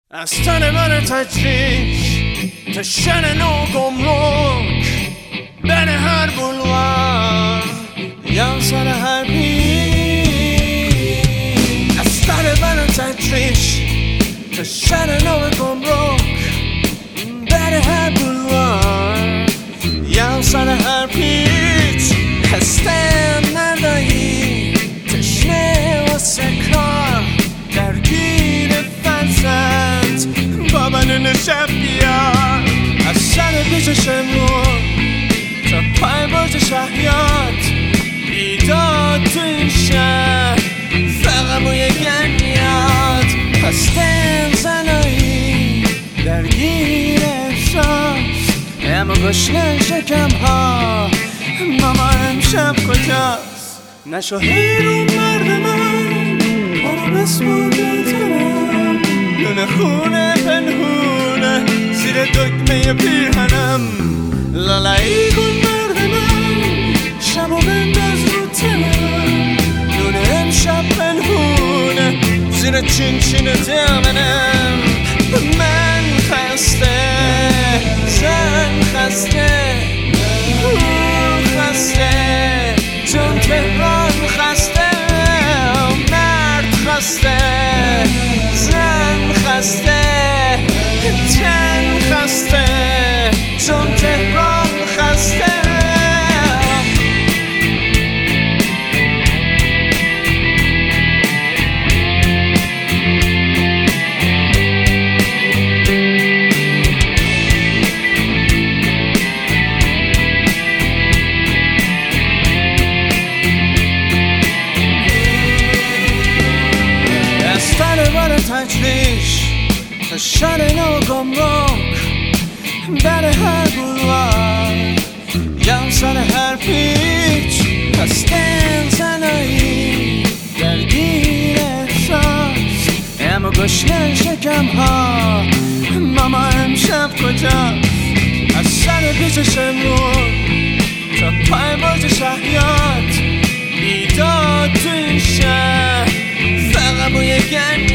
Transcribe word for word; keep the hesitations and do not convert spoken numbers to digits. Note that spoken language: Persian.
از تن من تجریش تا شن نو گمرک، بین هر بلوار یا سر هر پیچ. از تن من تجریش تا شن نو گمرک، بین هر بلوار یا سر هر پیچ. هستم ندایی تشنه و سکار، درگیر فرزند با من شب بیار. از سر پیچ شمرون تا پای برج شهیات، بیداد تو این شهر فقط موی گنیاد. هستم زنایی درگیر احساس، اما گشنه شکم ها ماما امشب کجاست؟ نشو هیرون مرد من برو بسپار بیترم، لونه خونه پنهونه زیر دکمه پیرهنم. لالایی کن مرد من شب و بنداز رو تنم، لونه امشب پنهونه زیر چین چین دامنم. من خسته زن خسته خسته چون تهران خسته، مرد خسته زن خسته تن خسته چون تهران خسته. تجریش تا شن نو گمرک، بر هر بلوار یا سر هر پیچ. هستن زنایی درگیر احساس، اما گشنه شکم ها ماما امشب کجاست؟ از سر پیچ شمرون تا پای برج شهیات، بیداد تو این شهر فقط موی گنیاد.